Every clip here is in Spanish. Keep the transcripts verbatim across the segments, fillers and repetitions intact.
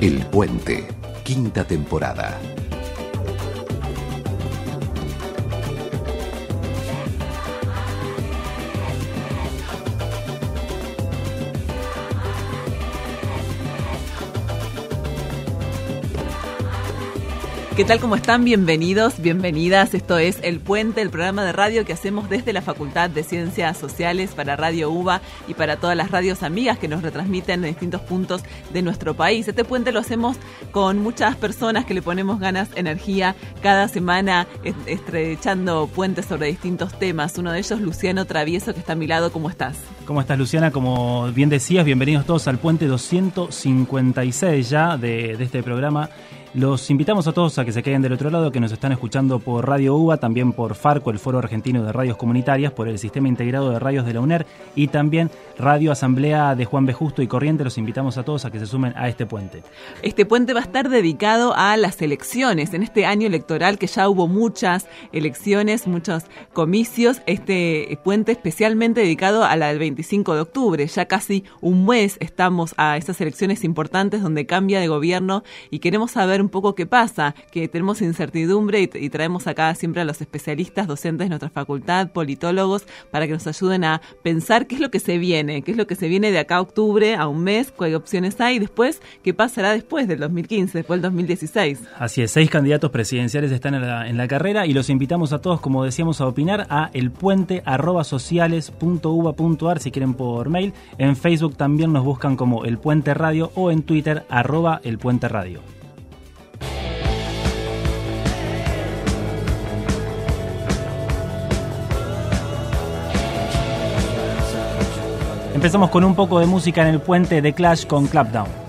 El Puente, quinta temporada. ¿Qué tal? ¿Cómo están? Bienvenidos, bienvenidas. Esto es El Puente, el programa de radio que hacemos desde la Facultad de Ciencias Sociales para Radio UBA y para todas las radios amigas que nos retransmiten en distintos puntos de nuestro país. Este puente lo hacemos con muchas personas que le ponemos ganas, energía, cada semana estrechando puentes sobre distintos temas. Uno de ellos, Luciano Travieso, que está a mi lado. ¿Cómo estás? ¿Cómo estás, Luciana? Como bien decías, bienvenidos todos al Puente doscientos cincuenta y seis ya de, de este programa. Los invitamos a todos a que se queden del otro lado, que nos están escuchando por Radio UBA, también por Farco, el Foro Argentino de Radios Comunitarias, por el Sistema Integrado de Radios de la UNER y también Radio Asamblea de Juan B. Justo y Corriente. Los invitamos a todos a que se sumen a este puente. Este puente va a estar dedicado a las elecciones. En este año electoral que ya hubo muchas elecciones, muchos comicios, este puente especialmente dedicado a la del veinticinco de octubre. Ya casi un mes estamos a esas elecciones importantes donde cambia de gobierno y queremos saber un poco qué pasa, que tenemos incertidumbre y, y traemos acá siempre a los especialistas, docentes de nuestra facultad, politólogos, para que nos ayuden a pensar qué es lo que se viene, qué es lo que se viene de acá a octubre, a un mes, qué opciones hay, y después qué pasará después del dos mil quince, después del dos mil dieciséis. Así es, seis candidatos presidenciales están en la, en la carrera y los invitamos a todos, como decíamos, a opinar a elpuente arroba sociales punto uba punto ar si quieren por mail. En Facebook también nos buscan como El Puente Radio o en Twitter arroba El Puente Radio. Empezamos con un poco de música en el puente de Clash con Clapdown.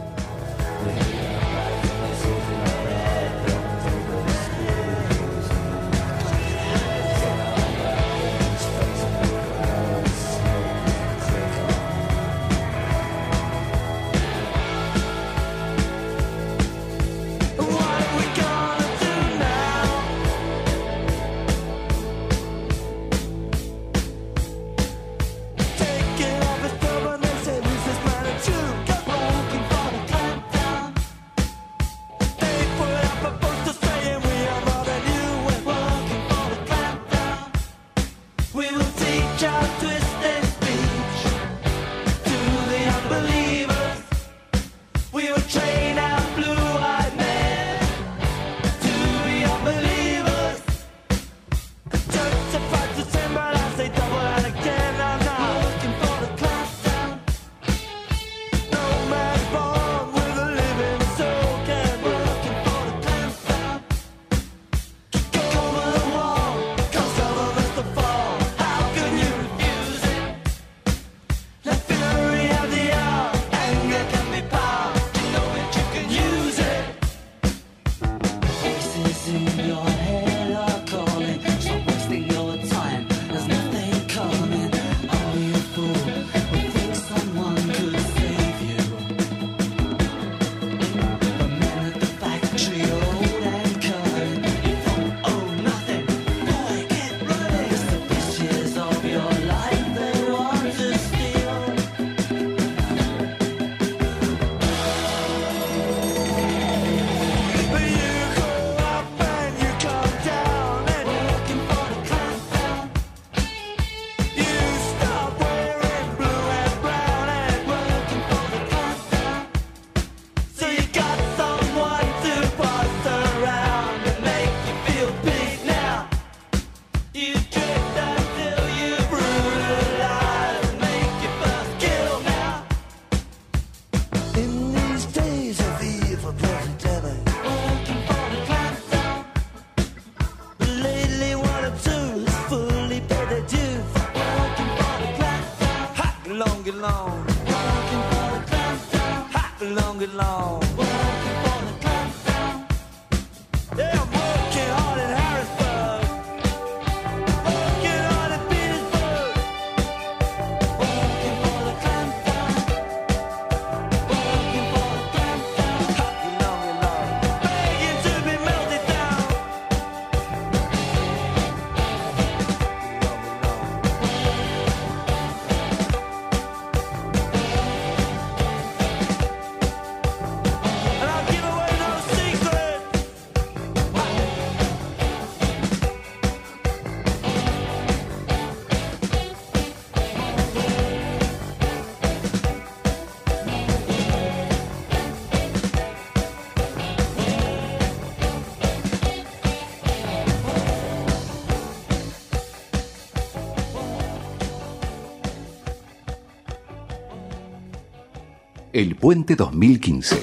El Puente dos mil quince.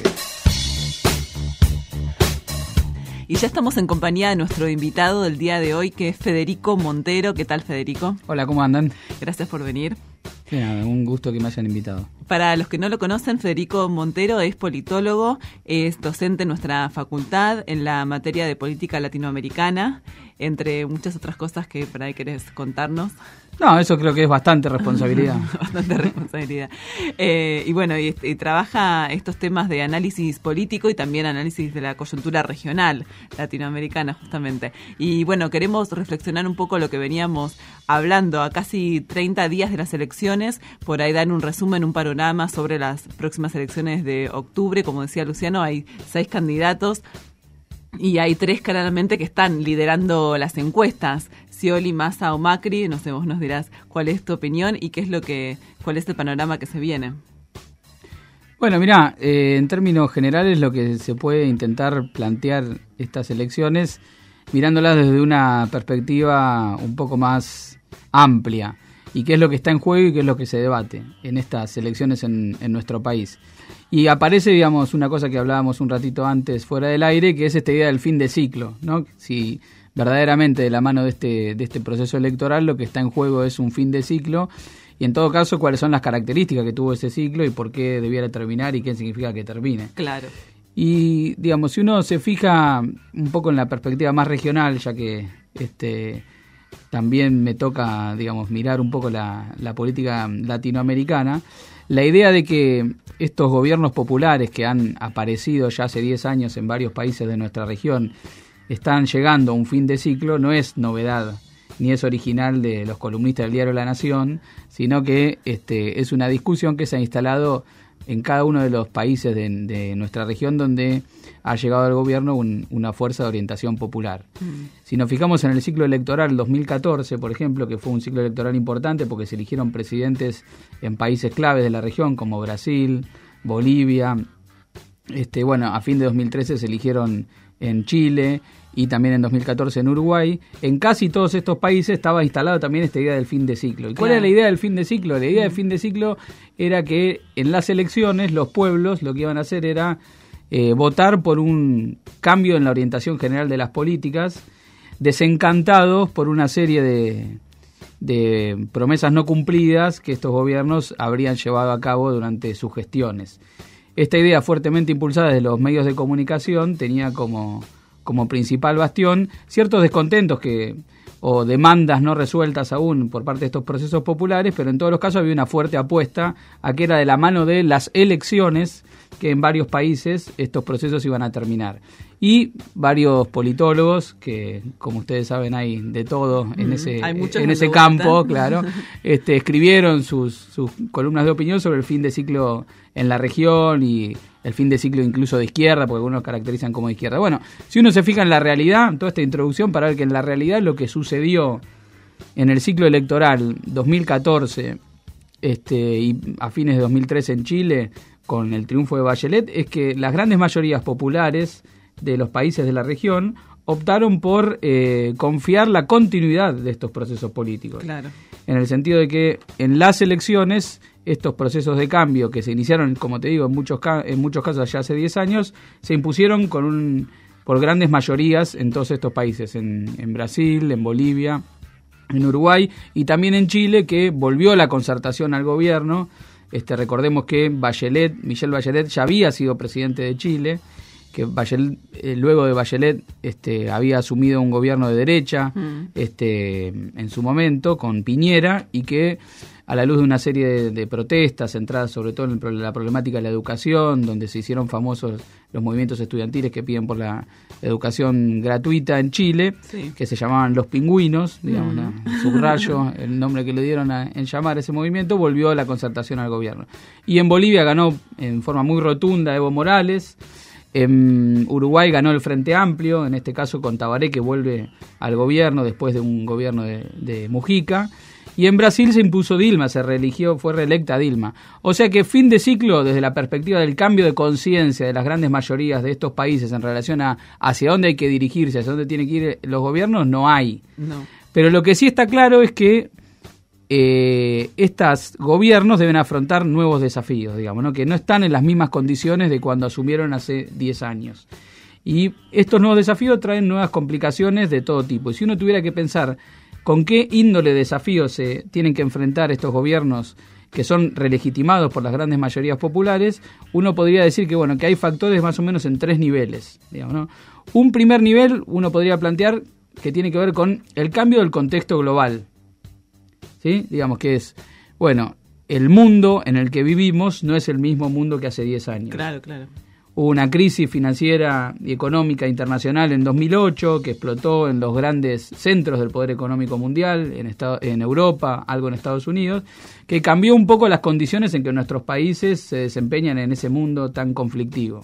Y ya estamos en compañía de nuestro invitado del día de hoy, que es Federico Montero. ¿Qué tal, Federico? Hola, ¿cómo andan? Gracias por venir. Sí, un gusto que me hayan invitado. Para los que no lo conocen, Federico Montero es politólogo, es docente en nuestra facultad en la materia de política latinoamericana, entre muchas otras cosas que por ahí querés contarnos. No, eso creo que es bastante responsabilidad. Bastante responsabilidad. Eh, y bueno, y, y trabaja estos temas de análisis político y también análisis de la coyuntura regional latinoamericana, justamente. Y bueno, queremos reflexionar un poco lo que veníamos hablando a casi treinta días de las elecciones, por ahí dar un resumen, un panorama sobre las próximas elecciones de octubre. Como decía Luciano, hay seis candidatos y hay tres claramente que están liderando las encuestas: Scioli, Massa o Macri. No sé, vos nos dirás cuál es tu opinión y qué es lo que, cuál es el panorama que se viene. Bueno, mirá, eh, en términos generales lo que se puede intentar plantear estas elecciones mirándolas desde una perspectiva un poco más amplia, y qué es lo que está en juego y qué es lo que se debate en estas elecciones en, en nuestro país. Y aparece, digamos, una cosa que hablábamos un ratito antes fuera del aire, que es esta idea del fin de ciclo, ¿no? Si verdaderamente de la mano de este, de este proceso electoral lo que está en juego es un fin de ciclo, y en todo caso cuáles son las características que tuvo ese ciclo y por qué debiera terminar y qué significa que termine. Claro. Y, digamos, si uno se fija un poco en la perspectiva más regional, ya que este también me toca, digamos, mirar un poco la, la política latinoamericana, la idea de que estos gobiernos populares que han aparecido ya hace diez años en varios países de nuestra región están llegando a un fin de ciclo no es novedad, ni es original de los columnistas del diario La Nación, sino que este, es una discusión que se ha instalado en cada uno de los países de, de nuestra región donde ha llegado al gobierno un, una fuerza de orientación popular. Mm. Si nos fijamos en el ciclo electoral dos mil catorce, por ejemplo, que fue un ciclo electoral importante porque se eligieron presidentes en países claves de la región como Brasil, Bolivia, este, bueno, a fin de dos mil trece se eligieron en Chile y también en dos mil catorce en Uruguay. En casi todos estos países estaba instalada también esta idea del fin de ciclo. ¿Y cuál claro. era la idea del fin de ciclo? La idea del fin de ciclo era que en las elecciones los pueblos lo que iban a hacer era eh, votar por un cambio en la orientación general de las políticas, desencantados por una serie de, de promesas no cumplidas que estos gobiernos habrían llevado a cabo durante sus gestiones. Esta idea, fuertemente impulsada desde los medios de comunicación, tenía como, como principal bastión ciertos descontentos que o demandas no resueltas aún por parte de estos procesos populares, pero en todos los casos había una fuerte apuesta a que era de la mano de las elecciones que en varios países estos procesos iban a terminar. Y varios politólogos, que como ustedes saben hay de todo en mm, ese, en ese campo, claro, este, escribieron sus, sus columnas de opinión sobre el fin de ciclo en la región y el fin de ciclo incluso de izquierda, porque algunos lo caracterizan como de izquierda. Bueno, si uno se fija en la realidad, en toda esta introducción, para ver que en la realidad lo que sucedió en el ciclo electoral dos mil catorce este, y a fines de dos mil trece en Chile, con el triunfo de Bachelet, es que las grandes mayorías populares de los países de la región optaron por eh, confiar la continuidad de estos procesos políticos. Claro. En el sentido de que en las elecciones estos procesos de cambio que se iniciaron, como te digo, en muchos ca- en muchos casos ya hace diez años, se impusieron con un por grandes mayorías en todos estos países, en, en Brasil, en Bolivia, en Uruguay y también en Chile, que volvió la concertación al gobierno. Este, recordemos que Bachelet, Michelle Bachelet ya había sido presidente de Chile, que Bachelet, eh, luego de Bachelet este, había asumido un gobierno de derecha mm. este, en su momento con Piñera, y que a la luz de una serie de, de protestas centradas sobre todo en la problemática de la educación, donde se hicieron famosos los movimientos estudiantiles que piden por la educación gratuita en Chile, sí. que se llamaban Los Pingüinos, digamos, mm. ¿no? Subrayo el nombre que le dieron a, en llamar a ese movimiento, volvió la concertación al gobierno. Y en Bolivia ganó en forma muy rotunda Evo Morales. En Uruguay ganó el Frente Amplio, en este caso con Tabaré, que vuelve al gobierno después de un gobierno de, de Mujica. Y en Brasil se impuso Dilma, se reeligió, fue reelecta Dilma. O sea que fin de ciclo desde la perspectiva del cambio de conciencia de las grandes mayorías de estos países en relación a hacia dónde hay que dirigirse, hacia dónde tienen que ir los gobiernos, no hay. No. Pero lo que sí está claro es que eh, estos gobiernos deben afrontar nuevos desafíos, digamos, ¿no? Que no están en las mismas condiciones de cuando asumieron hace diez años. Y estos nuevos desafíos traen nuevas complicaciones de todo tipo. Y si uno tuviera que pensar con qué índole de desafíos se tienen que enfrentar estos gobiernos que son relegitimados por las grandes mayorías populares, uno podría decir que bueno que hay factores más o menos en tres niveles, digamos, ¿no? Un primer nivel uno podría plantear que tiene que ver con el cambio del contexto global, ¿sí? Digamos que es, bueno, el mundo en el que vivimos no es el mismo mundo que hace diez años. Claro, claro. Hubo una crisis financiera y económica internacional en dos mil ocho que explotó en los grandes centros del poder económico mundial, en, Estado, en Europa, algo en Estados Unidos, que cambió un poco las condiciones en que nuestros países se desempeñan en ese mundo tan conflictivo.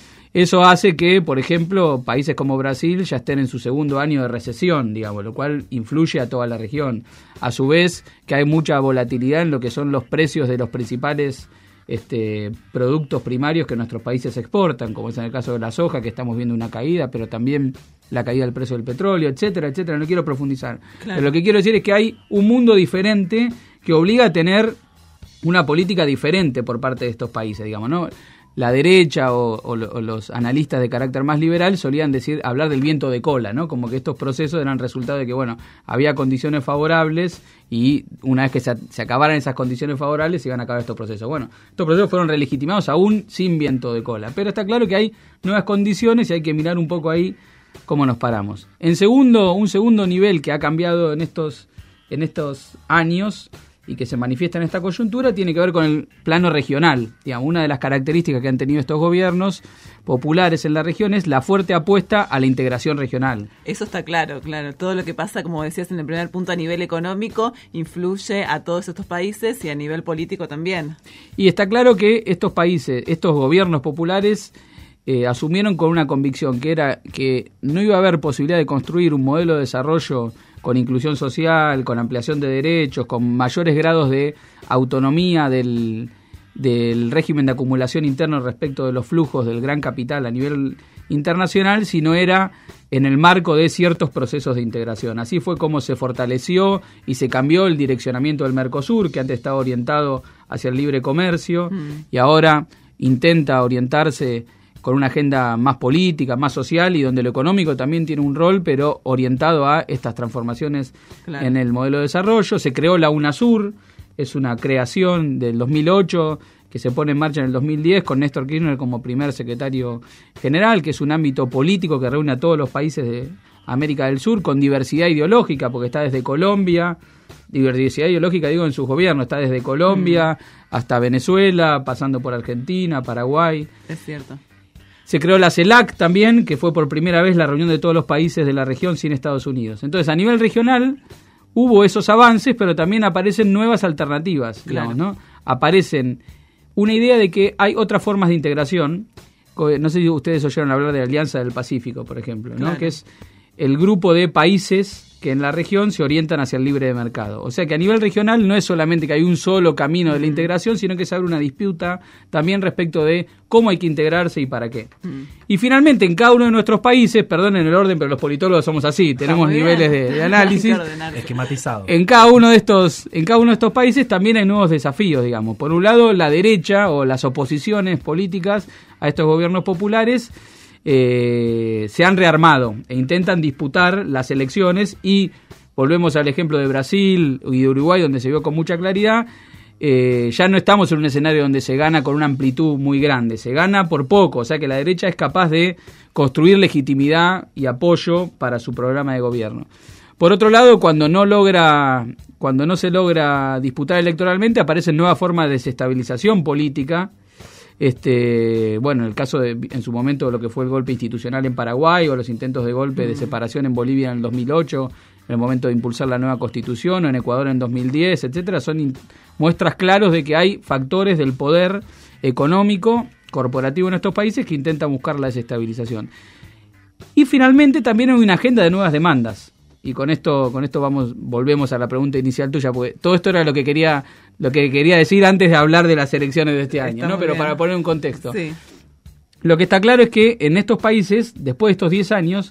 Eso hace que, por ejemplo, países como Brasil ya estén en su segundo año de recesión, digamos, lo cual influye a toda la región. A su vez, que hay mucha volatilidad en lo que son los precios de los principales Este, productos primarios que nuestros países exportan, como es en el caso de la soja, que estamos viendo una caída, pero también la caída del precio del petróleo, etcétera, etcétera. No quiero profundizar. Claro. Pero lo que quiero decir es que hay un mundo diferente que obliga a tener una política diferente por parte de estos países, digamos, ¿no? La derecha o, o, o los analistas de carácter más liberal solían decir, hablar del viento de cola, ¿no? Como que estos procesos eran resultado de que, bueno, había condiciones favorables y una vez que se, se acabaran esas condiciones favorables se iban a acabar estos procesos. Bueno, estos procesos fueron relegitimados aún sin viento de cola, pero está claro que hay nuevas condiciones y hay que mirar un poco ahí cómo nos paramos. En segundo, un segundo nivel que ha cambiado en estos, en estos años y que se manifiesta en esta coyuntura tiene que ver con el plano regional. Digamos, una de las características que han tenido estos gobiernos populares en la región es la fuerte apuesta a la integración regional. Eso está claro, claro. Todo lo que pasa, como decías en el primer punto, a nivel económico, influye a todos estos países y a nivel político también. Y está claro que estos países, estos gobiernos populares, eh, asumieron con una convicción que era que no iba a haber posibilidad de construir un modelo de desarrollo con inclusión social, con ampliación de derechos, con mayores grados de autonomía del, del régimen de acumulación interno respecto de los flujos del gran capital a nivel internacional, sino era en el marco de ciertos procesos de integración. Así fue como se fortaleció y se cambió el direccionamiento del Mercosur, que antes estaba orientado hacia el libre comercio, mm. y ahora intenta orientarse con una agenda más política, más social y donde lo económico también tiene un rol, pero orientado a estas transformaciones claro. en el modelo de desarrollo. Se creó la UNASUR, es una creación del dos mil ocho que se pone en marcha en el dos mil diez con Néstor Kirchner como primer secretario general, que es un ámbito político que reúne a todos los países de América del Sur con diversidad ideológica, porque está desde Colombia, diversidad ideológica digo en sus gobiernos, está desde Colombia mm. hasta Venezuela, pasando por Argentina, Paraguay. Es cierto. Se creó la CELAC también, que fue por primera vez la reunión de todos los países de la región sin Estados Unidos. Entonces, a nivel regional hubo esos avances, pero también aparecen nuevas alternativas, claro. digamos, ¿no? Aparecen una idea de que hay otras formas de integración. No sé si ustedes oyeron hablar de la Alianza del Pacífico, por ejemplo, ¿no? Claro. Que es el grupo de países que en la región se orientan hacia el libre de mercado. O sea que a nivel regional no es solamente que hay un solo camino de la integración, sino que se abre una disputa también respecto de cómo hay que integrarse y para qué. Mm. Y finalmente en cada uno de nuestros países, perdonen el orden, pero los politólogos somos así, tenemos niveles de, de análisis esquematizados. En cada uno de estos, en cada uno de estos países también hay nuevos desafíos, digamos. Por un lado, la derecha o las oposiciones políticas a estos gobiernos populares Eh, se han rearmado e intentan disputar las elecciones y volvemos al ejemplo de Brasil y de Uruguay donde se vio con mucha claridad, eh, ya no estamos en un escenario donde se gana con una amplitud muy grande, se gana por poco, o sea que la derecha es capaz de construir legitimidad y apoyo para su programa de gobierno. Por otro lado, cuando no logra, cuando no se logra disputar electoralmente, aparecen nuevas formas de desestabilización política. Este, bueno, el caso de, en su momento, lo que fue el golpe institucional en Paraguay o los intentos de golpe de separación en Bolivia en el dos mil ocho, en el momento de impulsar la nueva constitución, o en Ecuador en dos mil diez, etcétera, son in, muestras claras de que hay factores del poder económico corporativo en estos países que intentan buscar la desestabilización. Y finalmente también hay una agenda de nuevas demandas. Y con esto, con esto vamos, volvemos a la pregunta inicial tuya, porque todo esto era lo que quería, lo que quería decir antes de hablar de las elecciones de este año, está ¿no? Pero bien. Para poner un contexto. Sí. Lo que está claro es que en estos países, después de estos diez años,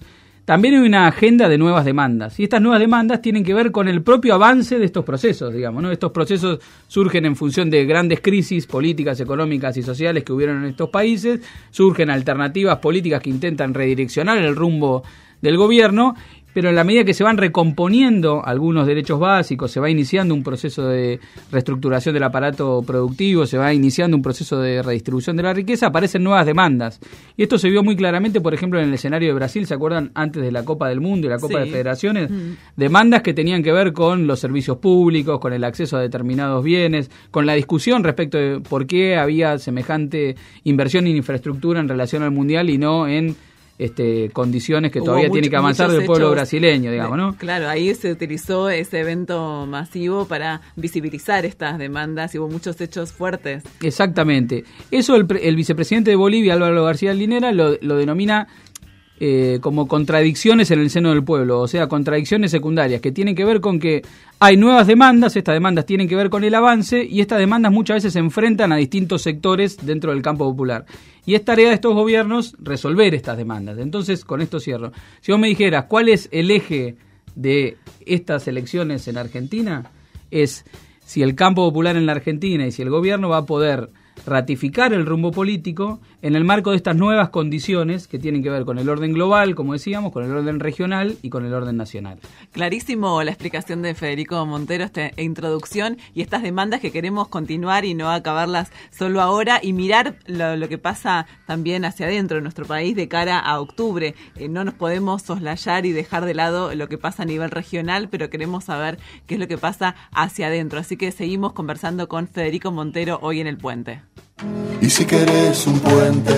también hay una agenda de nuevas demandas, y estas nuevas demandas tienen que ver con el propio avance de estos procesos, digamos, ¿no? Estos procesos surgen en función de grandes crisis políticas, económicas y sociales que hubieron en estos países, surgen alternativas políticas que intentan redireccionar el rumbo del gobierno, pero en la medida que se van recomponiendo algunos derechos básicos, se va iniciando un proceso de reestructuración del aparato productivo, se va iniciando un proceso de redistribución de la riqueza, aparecen nuevas demandas. Y esto se vio muy claramente, por ejemplo, en el escenario de Brasil, ¿se acuerdan? Antes de la Copa del Mundo y la Copa sí. de Federaciones, mm. demandas que tenían que ver con los servicios públicos, con el acceso a determinados bienes, con la discusión respecto de por qué había semejante inversión en infraestructura en relación al Mundial y no en Este, condiciones que Hubo todavía mucho, tiene que avanzar del pueblo brasileño, digamos, ¿no? Claro, ahí se utilizó ese evento masivo para visibilizar estas demandas y hubo muchos hechos fuertes. Exactamente. Eso el, el vicepresidente de Bolivia, Álvaro García Linera, lo, lo denomina eh, como contradicciones en el seno del pueblo, o sea, contradicciones secundarias, que tienen que ver con que hay nuevas demandas, estas demandas tienen que ver con el avance, y estas demandas muchas veces se enfrentan a distintos sectores dentro del campo popular. Y es tarea de estos gobiernos resolver estas demandas. Entonces, con esto cierro. Si vos me dijeras, ¿cuál es el eje de estas elecciones en Argentina? Es si el campo popular en la Argentina y si el gobierno va a poder ratificar el rumbo político en el marco de estas nuevas condiciones que tienen que ver con el orden global, como decíamos, con el orden regional y con el orden nacional. Clarísimo la explicación de Federico Montero, esta introducción y estas demandas que queremos continuar y no acabarlas solo ahora y mirar lo, lo que pasa también hacia adentro de nuestro país de cara a octubre. Eh, no nos podemos soslayar y dejar de lado lo que pasa a nivel regional, pero queremos saber qué es lo que pasa hacia adentro. Así que seguimos conversando con Federico Montero hoy en El Puente. Y si querés un puente,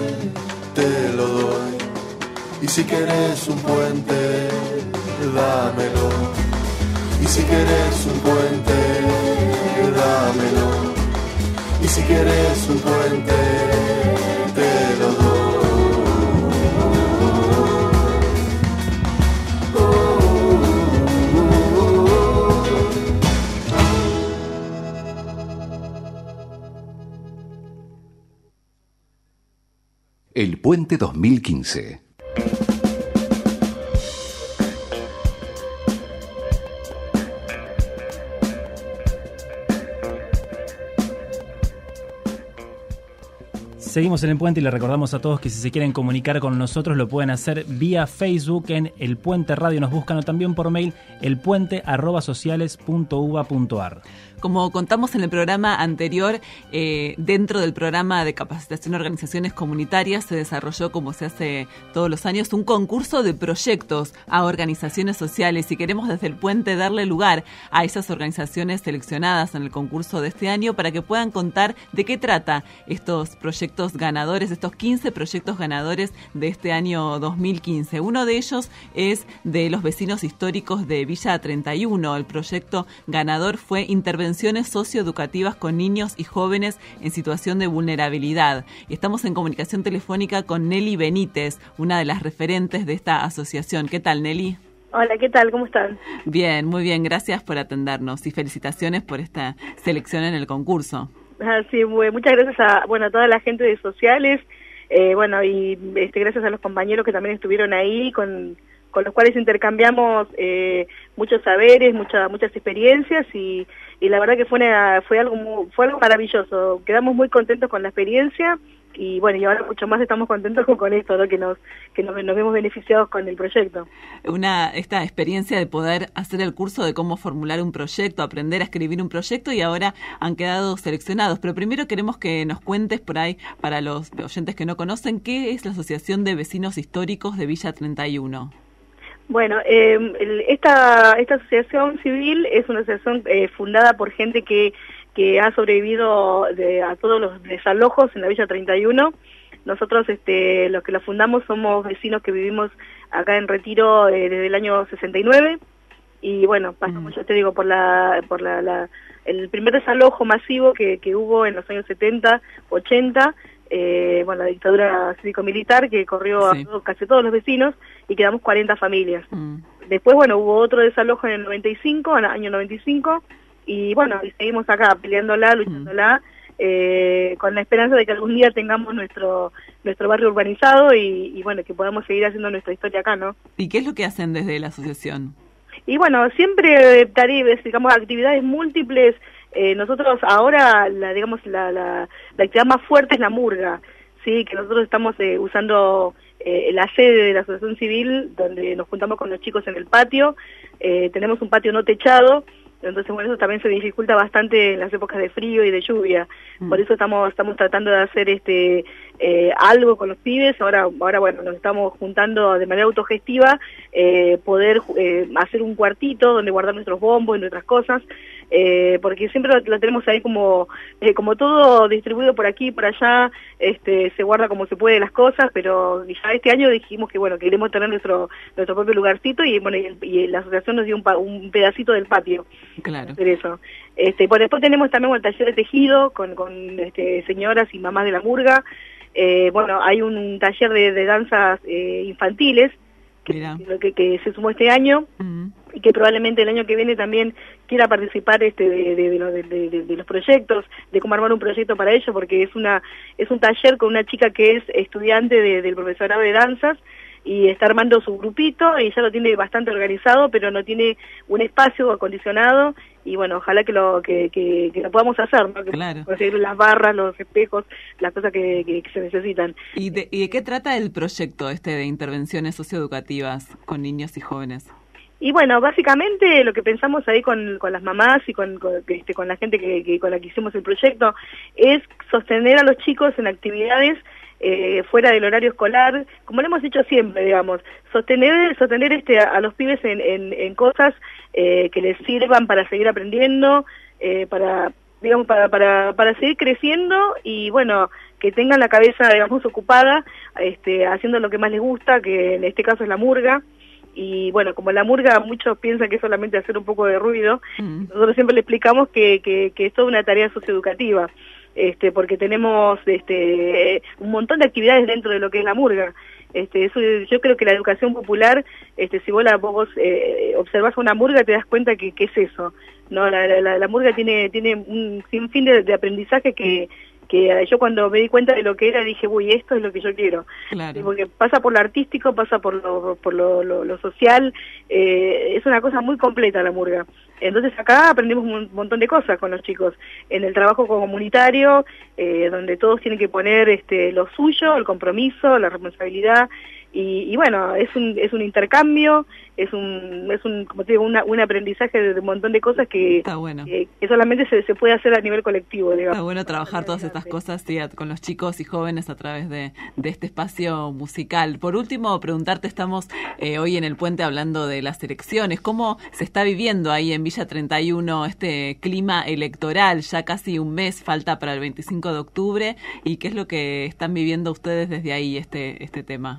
te lo doy. Y si querés un puente, dámelo. Y si querés un puente, dámelo. Y si querés un puente, te lo doy. El Puente dos mil quince. Seguimos en El Puente y le recordamos a todos que si se quieren comunicar con nosotros lo pueden hacer vía Facebook en El Puente Radio, nos buscan, o también por mail elpuente arroba sociales punto uva punto ar. Como contamos en el programa anterior, eh, dentro del programa de capacitación a organizaciones comunitarias se desarrolló, como se hace todos los años, un concurso de proyectos a organizaciones sociales y queremos desde El Puente darle lugar a esas organizaciones seleccionadas en el concurso de este año para que puedan contar de qué trata estos proyectos ganadores, estos quince proyectos ganadores de este año dos mil quince. Uno de ellos es de los vecinos históricos de Villa treinta y uno. El proyecto ganador fue Intervención socioeducativas con niños y jóvenes en situación de vulnerabilidad. Y estamos en comunicación telefónica con Nelly Benítez, una de las referentes de esta asociación. ¿Qué tal, Nelly? Hola, ¿qué tal? ¿Cómo están? Bien, muy bien. Gracias por atendernos y felicitaciones por esta selección en el concurso. Ah, sí, muchas gracias a, bueno, a toda la gente de sociales, eh, bueno, y este, gracias a los compañeros que también estuvieron ahí con... con los cuales intercambiamos eh, muchos saberes, muchas muchas experiencias y, y la verdad que fue una, fue algo muy, fue algo maravilloso. Quedamos muy contentos con la experiencia y bueno, y ahora mucho más estamos contentos con, con esto, ¿no? que nos que nos, nos vemos beneficiados con el proyecto. Una esta experiencia de poder hacer el curso de cómo formular un proyecto, aprender a escribir un proyecto y ahora han quedado seleccionados. Pero primero queremos que nos cuentes por ahí, para los oyentes que no conocen, ¿qué es la Asociación de Vecinos Históricos de Villa treinta y uno? Bueno, eh, esta esta asociación civil es una asociación eh, fundada por gente que, que ha sobrevivido de, a todos los desalojos en la Villa treinta y uno. Nosotros, este, los que la fundamos, somos vecinos que vivimos acá en Retiro eh, desde el año sesenta y nueve. Y bueno, pasamos, mm. yo te digo, por la por la, la el primer desalojo masivo que, que hubo en los años setenta, ochenta. Eh, bueno, la dictadura cívico-militar que corrió sí. a todo, casi todos los vecinos y quedamos cuarenta familias. Mm. Después, bueno, hubo otro desalojo en el noventa y cinco, en el año noventa y cinco, y bueno, y seguimos acá peleándola, luchándola, mm. eh, con la esperanza de que algún día tengamos nuestro nuestro barrio urbanizado y, y bueno, que podamos seguir haciendo nuestra historia acá, ¿no? ¿Y qué es lo que hacen desde la asociación? Y bueno, siempre tareas, digamos, actividades múltiples. Eh, nosotros ahora, la, digamos, la, la, la actividad más fuerte es la murga, sí, que nosotros estamos eh, usando eh, la sede de la asociación civil, donde nos juntamos con los chicos en el patio. Eh, tenemos un patio no techado, entonces bueno, eso también se dificulta bastante en las épocas de frío y de lluvia. Mm. Por eso estamos estamos tratando de hacer este eh, algo con los pibes. Ahora ahora bueno, nos estamos juntando de manera autogestiva, eh, poder eh, hacer un cuartito donde guardar nuestros bombos y nuestras cosas, eh, porque siempre lo, lo tenemos ahí como eh, como todo distribuido por aquí y por allá. Este, se guarda como se puede las cosas, pero ya este año dijimos que bueno, queremos tener nuestro nuestro propio lugarcito y bueno, y, el, y la asociación nos dio un, pa, un pedacito del patio. Claro. Hacer eso. Este, por después tenemos también el taller de tejido con, con este, señoras y mamás de la murga. Eh, bueno, hay un taller de, de danzas eh, infantiles que, que, que se sumó este año. Uh-huh. Y que probablemente el año que viene también quiera participar este de, de, de, de, de, de los proyectos, de cómo armar un proyecto para ellos, porque es una es un taller con una chica que es estudiante de, del profesorado de danzas y está armando su grupito y ya lo tiene bastante organizado, pero no tiene un espacio acondicionado y bueno, ojalá que lo que, que, que lo podamos hacer, ¿no? Que claro. Conseguir las barras, los espejos, las cosas que, que, que se necesitan. ¿Y de, ¿Y de qué trata el proyecto este de intervenciones socioeducativas con niños y jóvenes? Y bueno, básicamente lo que pensamos ahí con, con las mamás y con, con, este, con la gente que, que con la que hicimos el proyecto es sostener a los chicos en actividades eh, fuera del horario escolar, como lo hemos hecho siempre, digamos, sostener sostener este a, a los pibes en, en, en cosas eh, que les sirvan para seguir aprendiendo, eh, para digamos para, para para seguir creciendo y bueno, que tengan la cabeza, digamos, ocupada, este, haciendo lo que más les gusta, que en este caso es la murga. Y bueno, como la murga muchos piensan que es solamente hacer un poco de ruido, mm. nosotros siempre le explicamos que, que, que es toda una tarea socioeducativa, este, porque tenemos este, un montón de actividades dentro de lo que es la murga. Este, eso, yo creo que la educación popular, este, si vos, la, vos eh, observás una murga te das cuenta que, que es eso, ¿no? La, la, la murga tiene, tiene un sinfín de, de aprendizaje que que yo cuando me di cuenta de lo que era dije, uy, esto es lo que yo quiero. Claro. Porque pasa por lo artístico, pasa por lo, por lo, lo, lo social, eh, es una cosa muy completa la murga. Entonces acá aprendemos un montón de cosas con los chicos, en el trabajo comunitario, eh, donde todos tienen que poner este, lo suyo, el compromiso, la responsabilidad, y, y bueno, es un es un intercambio, es un es un como te digo, una, un aprendizaje de un montón de cosas que, Está bueno. que, que solamente se, se puede hacer a nivel colectivo, digamos. Está bueno trabajar todas estas cosas sí, con los chicos y jóvenes a través de, de este espacio musical. Por último, preguntarte, estamos eh, hoy en el puente hablando de las elecciones, ¿cómo se está viviendo ahí en Villa treinta y uno este clima electoral? Ya casi un mes falta para el veinticinco de octubre, ¿y qué es lo que están viviendo ustedes desde ahí este este tema?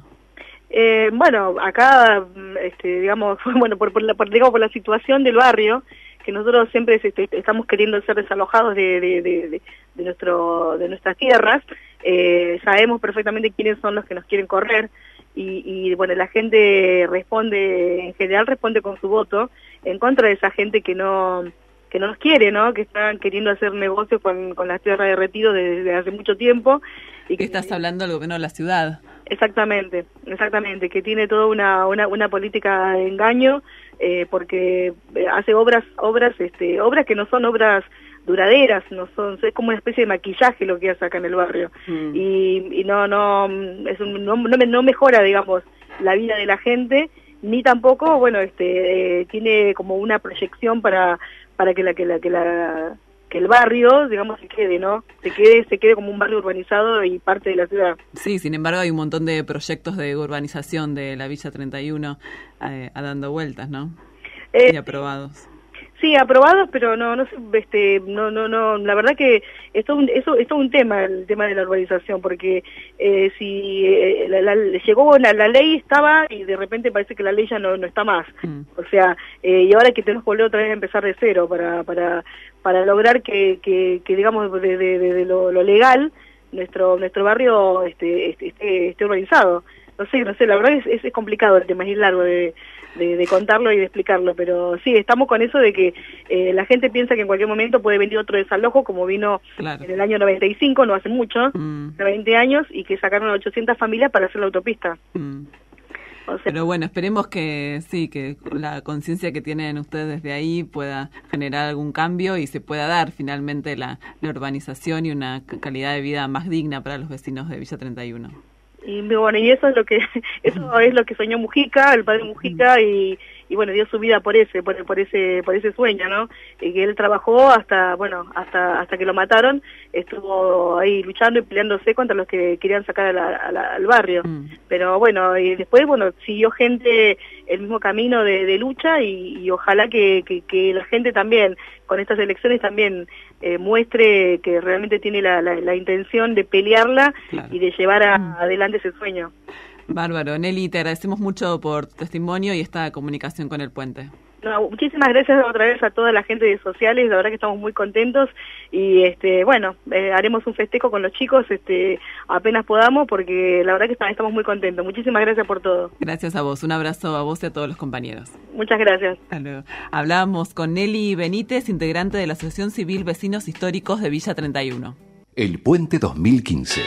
Eh, bueno, acá, este, digamos, bueno, por, por, la, por, digamos, por la situación del barrio, que nosotros siempre este, estamos queriendo ser desalojados de, de, de, de, de, nuestro, de nuestras tierras, eh, sabemos perfectamente quiénes son los que nos quieren correr, y, y bueno, la gente responde, en general responde con su voto, en contra de esa gente que no que no nos quiere, ¿no? Que están queriendo hacer negocios con, con las tierras de retiro desde, desde hace mucho tiempo. Y que estás hablando del gobierno de la ciudad. Exactamente, exactamente, que tiene toda una, una, una política de engaño, eh, porque hace obras, obras, este, obras que no son obras duraderas, no son, es como una especie de maquillaje lo que hace acá en el barrio, mm. y, y no, no, es un, no, no, no mejora, digamos, la vida de la gente, ni tampoco, bueno, este, eh, tiene como una proyección para, para que la, que la, que la que el barrio, digamos, se quede, ¿no? Se quede, se quede como un barrio urbanizado y parte de la ciudad. Sí, sin embargo hay un montón de proyectos de urbanización de la Villa treinta y uno eh, a dando vueltas, ¿no? Eh, y aprobados. Sí, aprobados, pero no, no sé, este, no, no, no, la verdad que esto es un, eso, esto es un tema, el tema de la urbanización, porque eh, si eh, la, la, llegó la, la ley estaba y de repente parece que la ley ya no, no está más, mm. o sea, eh, y ahora que tenemos que volver otra vez a empezar de cero para, para, para lograr que, que, que digamos, de, de, de, de lo, lo legal, nuestro, nuestro barrio este, este, esté, esté urbanizado. no sé, no sé, la verdad es, es complicado el tema, es largo de, de, de contarlo y de explicarlo, pero sí, estamos con eso de que eh, la gente piensa que en cualquier momento puede venir otro desalojo, como vino claro. en el año noventa y cinco, no hace mucho, mm. de veinte años, y que sacaron ochocientas familias para hacer la autopista. Mm. O sea, pero bueno, esperemos que sí, que la conciencia que tienen ustedes desde ahí pueda generar algún cambio y se pueda dar finalmente la, la urbanización y una calidad de vida más digna para los vecinos de Villa treinta y uno. Y bueno, y eso es lo que eso es lo que soñó Mujica, el padre Mujica, y, y bueno, dio su vida por ese por, por ese por ese sueño, ¿no? Y que él trabajó hasta bueno hasta hasta que lo mataron, estuvo ahí luchando y peleándose contra los que querían sacar a la, a la, al barrio. Mm. Pero bueno, y después bueno siguió gente el mismo camino de, de lucha y, y ojalá que, que, que la gente también con estas elecciones también eh, muestre que realmente tiene la, la, la intención de pelearla claro. y de llevar a, mm. adelante ese sueño. Bárbaro. Nelly, te agradecemos mucho por tu testimonio y esta comunicación con El Puente. No, muchísimas gracias otra vez a toda la gente de sociales, la verdad que estamos muy contentos y este bueno, eh, haremos un festejo con los chicos este apenas podamos porque la verdad que estamos muy contentos. Muchísimas gracias por todo. Gracias a vos, un abrazo a vos y a todos los compañeros. Muchas gracias. Hasta luego. Hablábamos con Nelly Benítez, integrante de la Asociación Civil Vecinos Históricos de Villa treinta y uno. El Puente dos mil quince.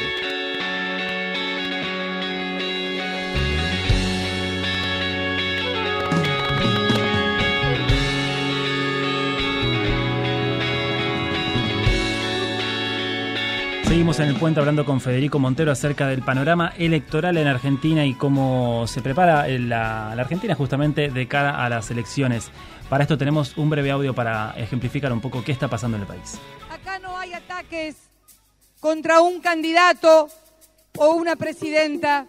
Seguimos en El Puente hablando con Federico Montero acerca del panorama electoral en Argentina y cómo se prepara la, la Argentina justamente de cara a las elecciones. Para esto tenemos un breve audio para ejemplificar un poco qué está pasando en el país. Acá no hay ataques contra un candidato o una presidenta.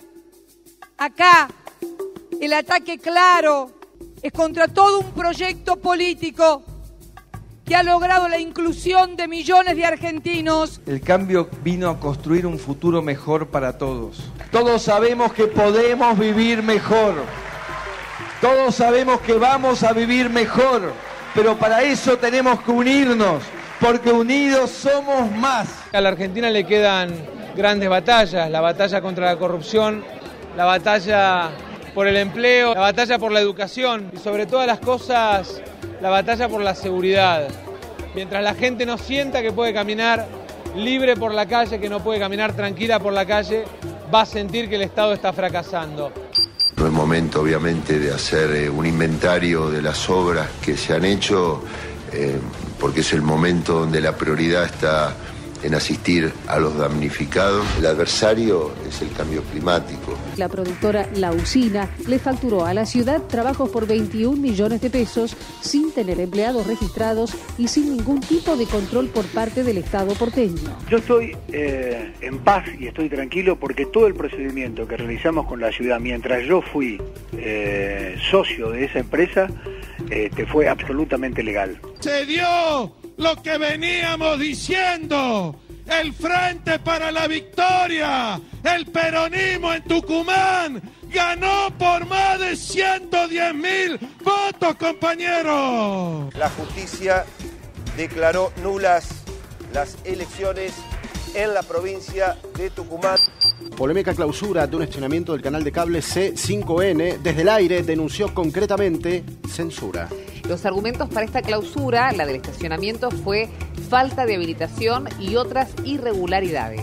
Acá el ataque claro es contra todo un proyecto político que ha logrado la inclusión de millones de argentinos. El cambio vino a construir un futuro mejor para todos. Todos sabemos que podemos vivir mejor. Todos sabemos que vamos a vivir mejor. Pero para eso tenemos que unirnos, porque unidos somos más. A la Argentina le quedan grandes batallas. La batalla contra la corrupción, la batalla por el empleo, la batalla por la educación y sobre todas las cosas, la batalla por la seguridad. Mientras la gente no sienta que puede caminar libre por la calle, que no puede caminar tranquila por la calle, va a sentir que el Estado está fracasando. No es momento, obviamente, de hacer eh, un inventario de las obras que se han hecho, eh, porque es el momento donde la prioridad está en asistir a los damnificados. El adversario es el cambio climático. La productora La Usina le facturó a la ciudad trabajos por veintiún millones de pesos sin tener empleados registrados y sin ningún tipo de control por parte del Estado porteño. Yo estoy eh, en paz y estoy tranquilo porque todo el procedimiento que realizamos con la ciudad mientras yo fui eh, socio de esa empresa este, fue absolutamente legal. Se dio lo que veníamos diciendo, el Frente para la Victoria, el peronismo en Tucumán, ganó por más de ciento diez mil votos, compañeros. La justicia declaró nulas las elecciones en la provincia de Tucumán. Polémica clausura de un estacionamiento del canal de cable C cinco N. Desde el aire denunció concretamente censura. Los argumentos para esta clausura, la del estacionamiento, fue falta de habilitación y otras irregularidades.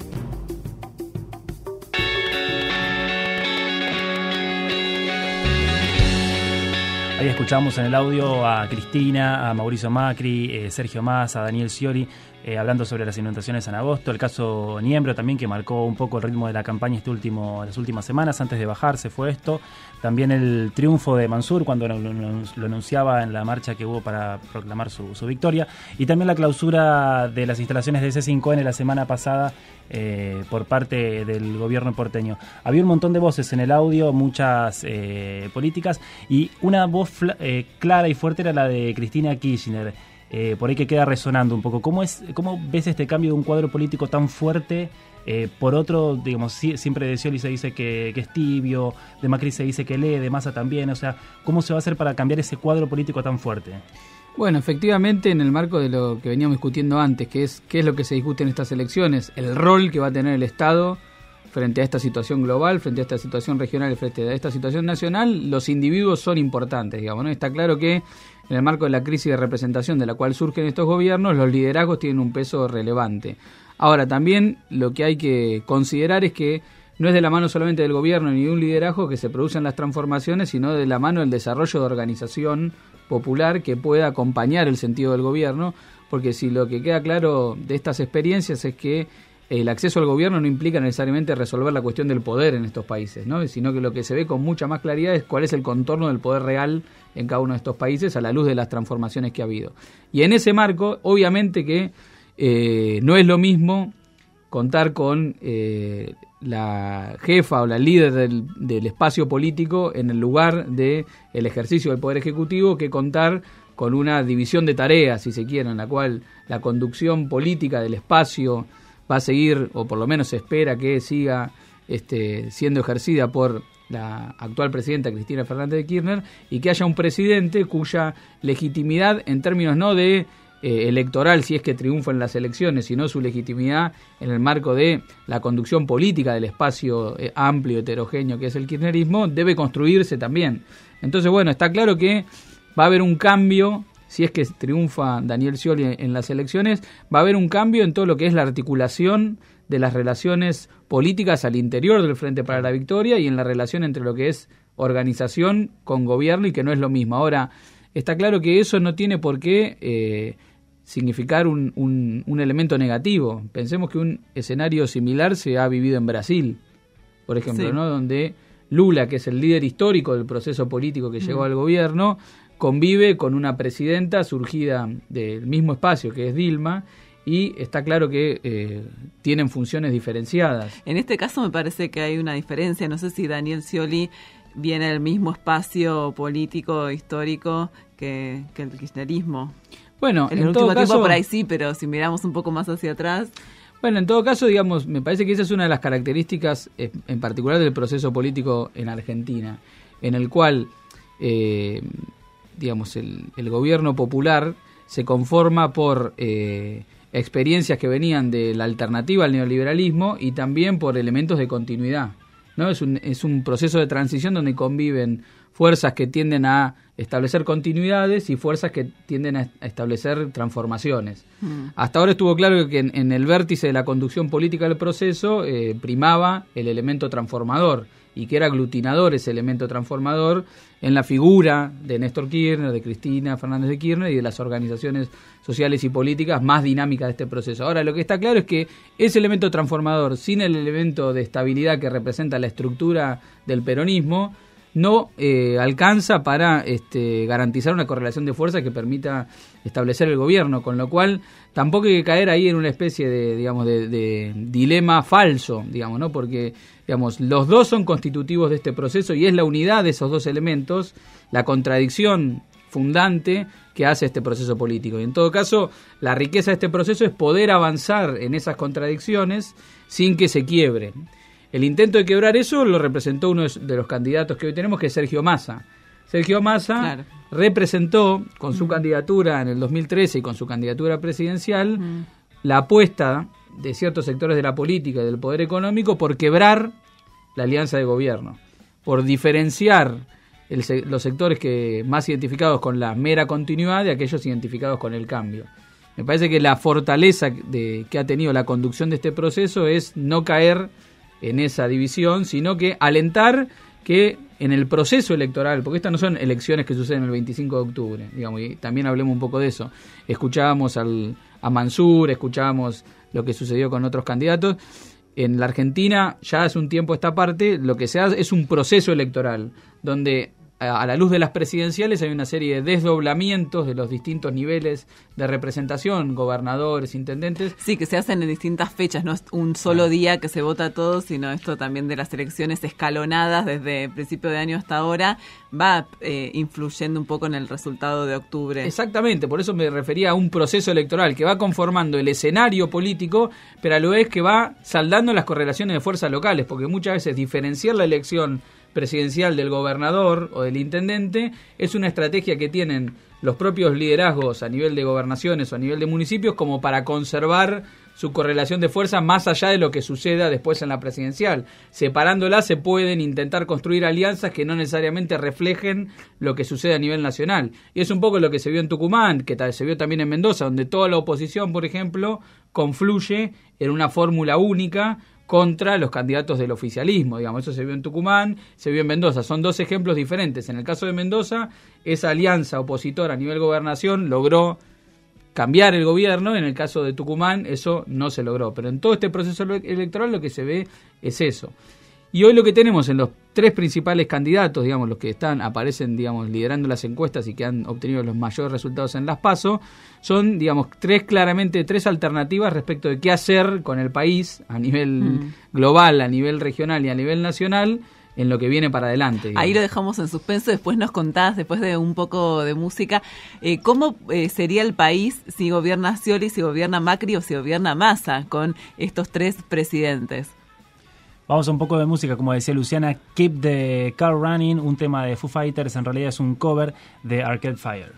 Ahí escuchamos en el audio a Cristina, a Mauricio Macri, eh, Sergio Massa, a Daniel Scioli, eh, hablando sobre las inundaciones en agosto, el caso Niembro también, que marcó un poco el ritmo de la campaña este último, las últimas semanas. Antes de bajarse fue esto. También el triunfo de Mansur cuando lo, lo, lo anunciaba en la marcha que hubo para proclamar su, su victoria. Y también la clausura de las instalaciones de C cinco N la semana pasada eh, por parte del gobierno porteño. Había un montón de voces en el audio, muchas eh, políticas, y una voz eh, clara y fuerte era la de Cristina Kirchner. Eh, por ahí que queda resonando un poco. ¿Cómo es, cómo ves este cambio de un cuadro político tan fuerte? Eh, por otro, digamos, si, siempre de Scioli se dice que, que es tibio, de Macri se dice que lee, de Massa también. O sea, ¿cómo se va a hacer para cambiar ese cuadro político tan fuerte? Bueno, efectivamente, en el marco de lo que veníamos discutiendo antes, que es qué es lo que se discute en estas elecciones, el rol que va a tener el Estado frente a esta situación global, frente a esta situación regional y frente a esta situación nacional, los individuos son importantes, digamos, ¿no? Está claro que en el marco de la crisis de representación de la cual surgen estos gobiernos, los liderazgos tienen un peso relevante. Ahora, también lo que hay que considerar es que no es de la mano solamente del gobierno ni de un liderazgo que se producen las transformaciones, sino de la mano del desarrollo de organización popular que pueda acompañar el sentido del gobierno, porque si lo que queda claro de estas experiencias es que el acceso al gobierno no implica necesariamente resolver la cuestión del poder en estos países, ¿no? Sino que lo que se ve con mucha más claridad es cuál es el contorno del poder real en cada uno de estos países a la luz de las transformaciones que ha habido. Y en ese marco, obviamente que eh, no es lo mismo contar con eh, la jefa o la líder del, del espacio político en el lugar del ejercicio del poder ejecutivo que contar con una división de tareas, si se quiere, en la cual la conducción política del espacio va a seguir, o por lo menos se espera que siga este, siendo ejercida por la actual presidenta Cristina Fernández de Kirchner, y que haya un presidente cuya legitimidad, en términos no de eh, electoral, si es que triunfa en las elecciones, sino su legitimidad en el marco de la conducción política del espacio eh, amplio, heterogéneo que es el kirchnerismo, debe construirse también. Entonces, bueno, está claro que va a haber un cambio. Si es que triunfa Daniel Scioli en las elecciones, va a haber un cambio en todo lo que es la articulación de las relaciones políticas al interior del Frente para la Victoria y en la relación entre lo que es organización con gobierno, y que no es lo mismo. Ahora, está claro que eso no tiene por qué eh, significar un, un, un elemento negativo. Pensemos que un escenario similar se ha vivido en Brasil, por ejemplo, sí. ¿no? Donde Lula, que es el líder histórico del proceso político que mm. llegó al gobierno, convive con una presidenta surgida del mismo espacio que es Dilma, y está claro que eh, tienen funciones diferenciadas. En este caso me parece que hay una diferencia. No sé si Daniel Scioli viene del mismo espacio político histórico que, que el kirchnerismo. Bueno, en en el todo último caso, tiempo por ahí sí, pero si miramos un poco más hacia atrás. Bueno, en todo caso, digamos, me parece que esa es una de las características eh, en particular del proceso político en Argentina, en el cual eh, digamos, el, el gobierno popular se conforma por eh, experiencias que venían de la alternativa al neoliberalismo y también por elementos de continuidad, ¿no? Es un, es un proceso de transición donde conviven fuerzas que tienden a establecer continuidades y fuerzas que tienden a establecer transformaciones. Mm. Hasta ahora estuvo claro que en, en el vértice de la conducción política del proceso eh, primaba el elemento transformador, y que era aglutinador ese elemento transformador en la figura de Néstor Kirchner, de Cristina Fernández de Kirchner y de las organizaciones sociales y políticas más dinámicas de este proceso. Ahora, lo que está claro es que ese elemento transformador, sin el elemento de estabilidad que representa la estructura del peronismo, no eh, alcanza para este, garantizar una correlación de fuerza que permita establecer el gobierno, con lo cual tampoco hay que caer ahí en una especie de, digamos, de, de dilema falso, digamos, ¿no? Porque, digamos, los dos son constitutivos de este proceso y es la unidad de esos dos elementos, la contradicción fundante que hace este proceso político. Y en todo caso, la riqueza de este proceso es poder avanzar en esas contradicciones sin que se quiebren. El intento de quebrar eso lo representó uno de los candidatos que hoy tenemos, que es Sergio Massa. Sergio Massa claro. representó con su mm. candidatura en el dos mil trece y con su candidatura presidencial mm. la apuesta de ciertos sectores de la política y del poder económico por quebrar la alianza de gobierno, por diferenciar el, los sectores que más identificados con la mera continuidad de aquellos identificados con el cambio. Me parece que la fortaleza de, que ha tenido la conducción de este proceso es no caer en esa división, sino que alentar que en el proceso electoral, porque estas no son elecciones que suceden el veinticinco de octubre, digamos, y también hablemos un poco de eso. Escuchábamos al, a Mansur, escuchábamos lo que sucedió con otros candidatos. En la Argentina, ya hace un tiempo esta parte, lo que se hace es un proceso electoral, donde a la luz de las presidenciales hay una serie de desdoblamientos de los distintos niveles de representación, gobernadores, intendentes. Sí, que se hacen en distintas fechas, no es un solo día que se vota todo, sino esto también de las elecciones escalonadas desde principio de año hasta ahora, va eh, influyendo un poco en el resultado de octubre. Exactamente, por eso me refería a un proceso electoral que va conformando el escenario político, pero a lo vez que va saldando las correlaciones de fuerzas locales, porque muchas veces diferenciar la elección presidencial del gobernador o del intendente es una estrategia que tienen los propios liderazgos a nivel de gobernaciones o a nivel de municipios como para conservar su correlación de fuerza más allá de lo que suceda después en la presidencial. Separándolas se pueden intentar construir alianzas que no necesariamente reflejen lo que sucede a nivel nacional. Y es un poco lo que se vio en Tucumán, que se vio también en Mendoza, donde toda la oposición, por ejemplo, confluye en una fórmula única contra los candidatos del oficialismo, digamos. Eso se vio en Tucumán, se vio en Mendoza. Son dos ejemplos diferentes. En el caso de Mendoza, esa alianza opositora a nivel gobernación logró cambiar el gobierno. En el caso de Tucumán eso no se logró, pero en todo este proceso electoral lo que se ve es eso. Y hoy lo que tenemos en los tres principales candidatos, digamos, los que están aparecen, digamos, liderando las encuestas y que han obtenido los mayores resultados en las PASO, son, digamos, tres claramente tres alternativas respecto de qué hacer con el país a nivel mm. global, a nivel regional y a nivel nacional en lo que viene para adelante. Digamos. Ahí lo dejamos en suspenso, después nos contás, después de un poco de música, eh, cómo eh, sería el país si gobierna Scioli, si gobierna Macri o si gobierna Massa con estos tres presidentes. Vamos a un poco de música, como decía Luciana, Keep the Car Running, un tema de Foo Fighters, en realidad es un cover de Arcade Fire.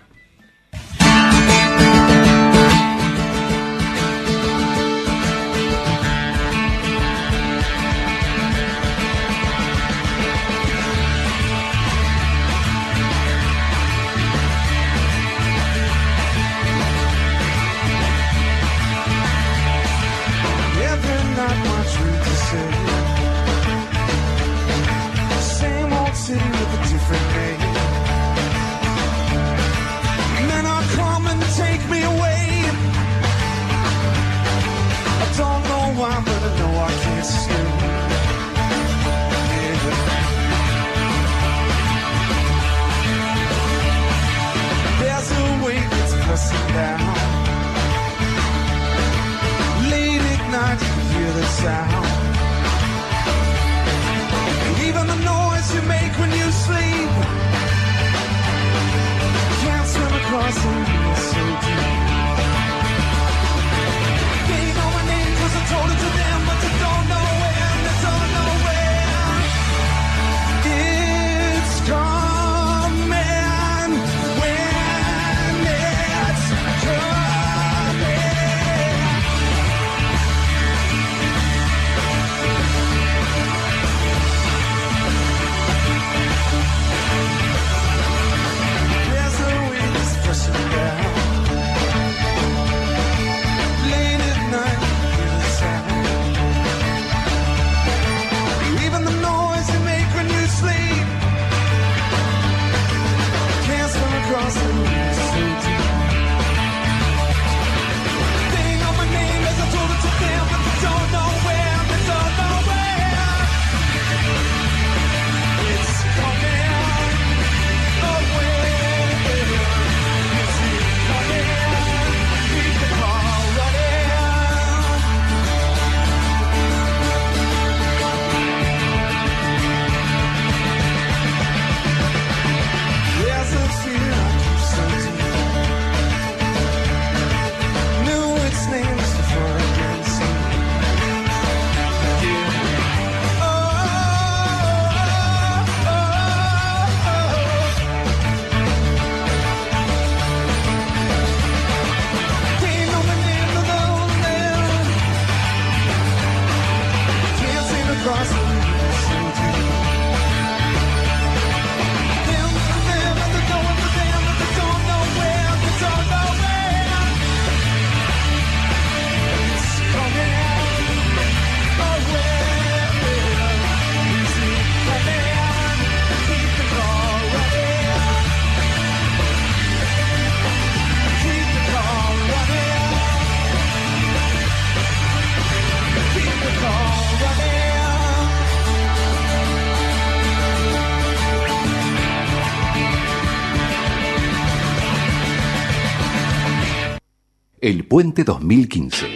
El Puente dos mil quince.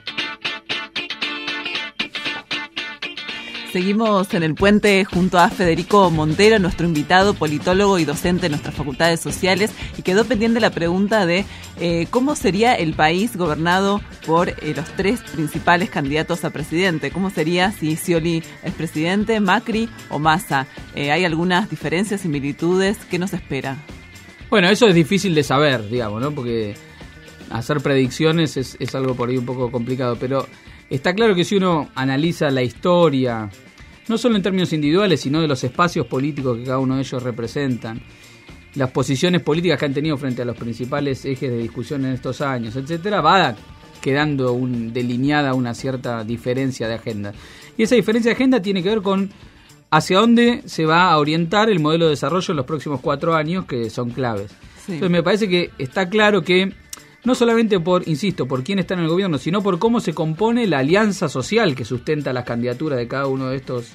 Seguimos en el puente junto a Federico Montero, nuestro invitado, politólogo y docente en nuestras facultades sociales, y quedó pendiente la pregunta de eh, cómo sería el país gobernado por eh, los tres principales candidatos a presidente. ¿Cómo sería si Scioli es presidente, Macri o Massa? Eh, ¿Hay algunas diferencias, similitudes? ¿Qué nos espera? Bueno, eso es difícil de saber, digamos, ¿no? Porque hacer predicciones es, es algo por ahí un poco complicado, pero está claro que si uno analiza la historia, no solo en términos individuales, sino de los espacios políticos que cada uno de ellos representan, las posiciones políticas que han tenido frente a los principales ejes de discusión en estos años, etcétera, va quedando un, delineada una cierta diferencia de agenda. Y esa diferencia de agenda tiene que ver con hacia dónde se va a orientar el modelo de desarrollo en los próximos cuatro años, que son claves. Sí. Entonces me parece que está claro que, no solamente por, insisto, por quién está en el gobierno, sino por cómo se compone la alianza social que sustenta las candidaturas de cada uno de estos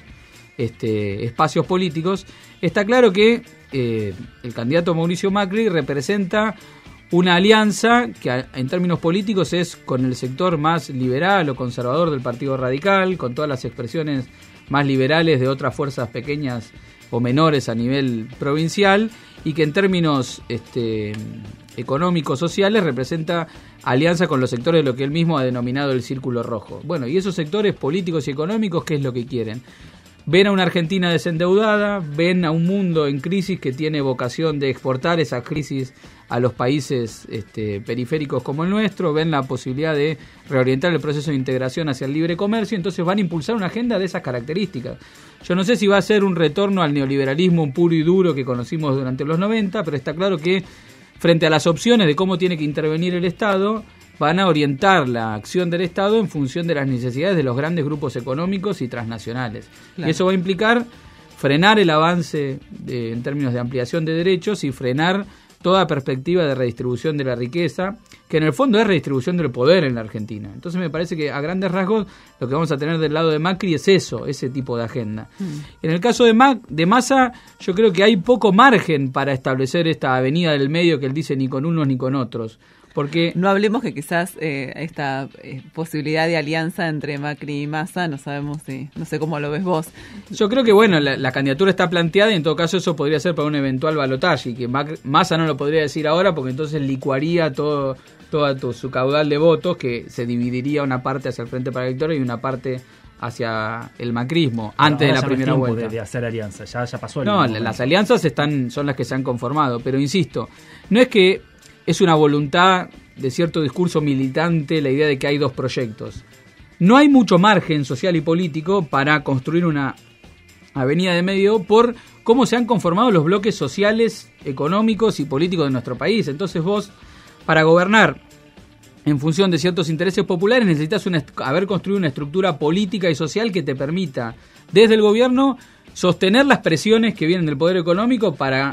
este, espacios políticos, está claro que eh, el candidato Mauricio Macri representa una alianza que a, en términos políticos es con el sector más liberal o conservador del Partido Radical, con todas las expresiones más liberales de otras fuerzas pequeñas o menores a nivel provincial, y que en términos este, económicos, sociales, representa alianza con los sectores de lo que él mismo ha denominado el Círculo Rojo. Bueno, y esos sectores políticos y económicos, ¿qué es lo que quieren? Ven a una Argentina desendeudada, ven a un mundo en crisis que tiene vocación de exportar esa crisis a los países este, periféricos como el nuestro, ven la posibilidad de reorientar el proceso de integración hacia el libre comercio, entonces van a impulsar una agenda de esas características. Yo no sé si va a ser un retorno al neoliberalismo puro y duro que conocimos durante los noventa, pero está claro que frente a las opciones de cómo tiene que intervenir el Estado, van a orientar la acción del Estado en función de las necesidades de los grandes grupos económicos y transnacionales. Claro. Y eso va a implicar frenar el avance de, en términos de ampliación de derechos y frenar toda perspectiva de redistribución de la riqueza, que en el fondo es redistribución del poder en la Argentina. Entonces me parece que a grandes rasgos lo que vamos a tener del lado de Macri es eso, ese tipo de agenda. Mm. En el caso de, Mac, de Massa, yo creo que hay poco margen para establecer esta avenida del medio que él dice ni con unos ni con otros. Porque no hablemos que quizás eh, esta eh, posibilidad de alianza entre Macri y Massa, no sabemos si, no sé cómo lo ves vos. Yo creo que bueno, la, la candidatura está planteada y en todo caso eso podría ser para un eventual balotaje, y que Macri, Massa no lo podría decir ahora porque entonces licuaría todo, todo, todo su caudal de votos, que se dividiría una parte hacia el Frente para la Victoria y una parte hacia el macrismo, pero antes de la primera vuelta. De, de hacer alianza, ya, ya pasó el No, momento. Las alianzas están, son las que se han conformado, pero insisto, no es que es una voluntad de cierto discurso militante la idea de que hay dos proyectos. No hay mucho margen social y político para construir una avenida de medio por cómo se han conformado los bloques sociales, económicos y políticos de nuestro país. Entonces vos, para gobernar en función de ciertos intereses populares, necesitas una, haber construido una estructura política y social que te permita, desde el gobierno, sostener las presiones que vienen del poder económico para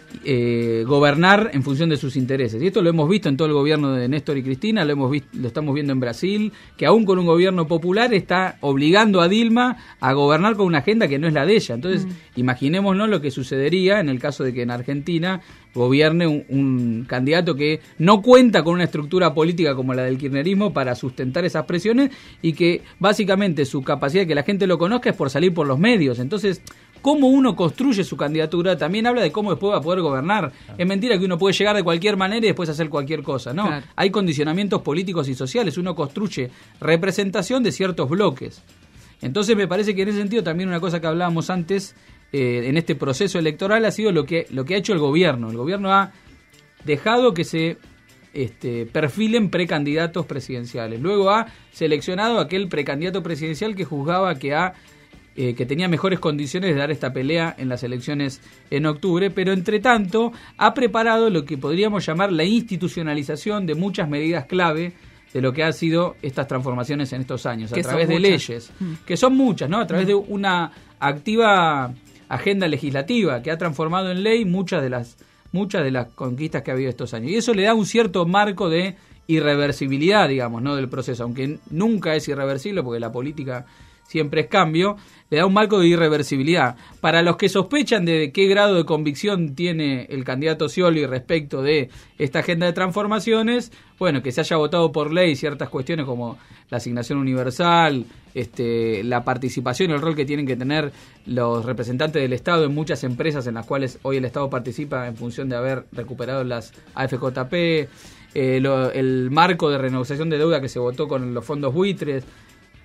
Eh, gobernar en función de sus intereses. Y esto lo hemos visto en todo el gobierno de Néstor y Cristina, lo hemos visto, lo estamos viendo en Brasil, que aún con un gobierno popular está obligando a Dilma a gobernar con una agenda que no es la de ella. Entonces, mm. imaginémonos lo que sucedería en el caso de que en Argentina gobierne un, un candidato que no cuenta con una estructura política como la del kirchnerismo para sustentar esas presiones, y que básicamente su capacidad de que la gente lo conozca es por salir por los medios. Entonces, cómo uno construye su candidatura también habla de cómo después va a poder gobernar. Claro. Es mentira que uno puede llegar de cualquier manera y después hacer cualquier cosa, ¿no? Claro. Hay condicionamientos políticos y sociales, uno construye representación de ciertos bloques. Entonces me parece que en ese sentido también una cosa que hablábamos antes, eh, en este proceso electoral, ha sido lo que, lo que ha hecho el gobierno. El gobierno ha dejado que se este, perfilen precandidatos presidenciales. Luego ha seleccionado aquel precandidato presidencial que juzgaba que ha Eh, que tenía mejores condiciones de dar esta pelea en las elecciones en octubre, pero entre tanto ha preparado lo que podríamos llamar la institucionalización de muchas medidas clave de lo que han sido estas transformaciones en estos años, a través de leyes, que son muchas, ¿no? A través de una activa agenda legislativa que ha transformado en ley muchas de las muchas de las conquistas que ha habido estos años. Y eso le da un cierto marco de irreversibilidad, digamos, ¿no? del proceso, aunque nunca es irreversible porque la política siempre es cambio, le da un marco de irreversibilidad. Para los que sospechan de qué grado de convicción tiene el candidato Scioli respecto de esta agenda de transformaciones, bueno, que se haya votado por ley ciertas cuestiones como la asignación universal, este, la participación y el rol que tienen que tener los representantes del Estado en muchas empresas en las cuales hoy el Estado participa en función de haber recuperado las A F J P, eh, lo, el marco de renegociación de deuda que se votó con los fondos buitres.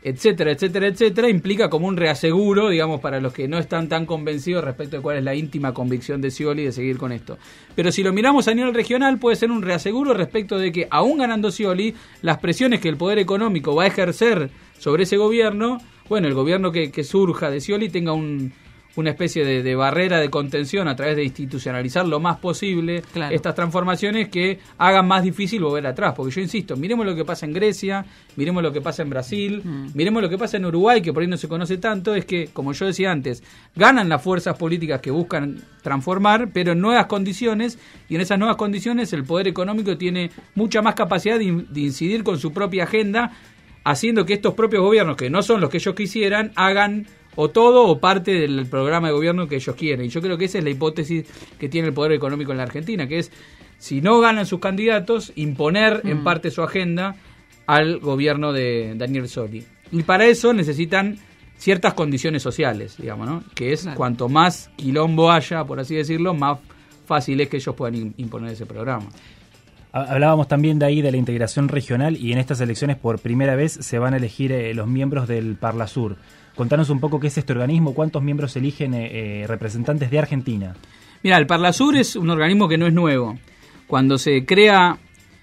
etcétera, etcétera, etcétera, implica como un reaseguro, digamos, para los que no están tan convencidos respecto de cuál es la íntima convicción de Scioli de seguir con esto. Pero si lo miramos a nivel regional, puede ser un reaseguro respecto de que, aún ganando Scioli, las presiones que el poder económico va a ejercer sobre ese gobierno, bueno, el gobierno que, que surja de Scioli tenga un... una especie de, de barrera de contención a través de institucionalizar lo más posible claro. estas transformaciones que hagan más difícil volver atrás. Porque yo insisto, miremos lo que pasa en Grecia, miremos lo que pasa en Brasil, mm. miremos lo que pasa en Uruguay, que por ahí no se conoce tanto, es que, como yo decía antes, ganan las fuerzas políticas que buscan transformar, pero en nuevas condiciones, y en esas nuevas condiciones el poder económico tiene mucha más capacidad de, de incidir con su propia agenda, haciendo que estos propios gobiernos, que no son los que ellos quisieran, hagan o todo o parte del programa de gobierno que ellos quieren. Y yo creo que esa es la hipótesis que tiene el poder económico en la Argentina, que es, si no ganan sus candidatos, imponer mm. en parte su agenda al gobierno de Daniel Scioli. Y para eso necesitan ciertas condiciones sociales, digamos, ¿no? Que es claro. cuanto más quilombo haya, por así decirlo, más fácil es que ellos puedan imponer ese programa. Hablábamos también de ahí de la integración regional, y en estas elecciones por primera vez se van a elegir eh, los miembros del Parlasur. Contanos un poco qué es este organismo, cuántos miembros eligen eh, representantes de Argentina. Mira, el Parlasur es un organismo que no es nuevo. Cuando se crea...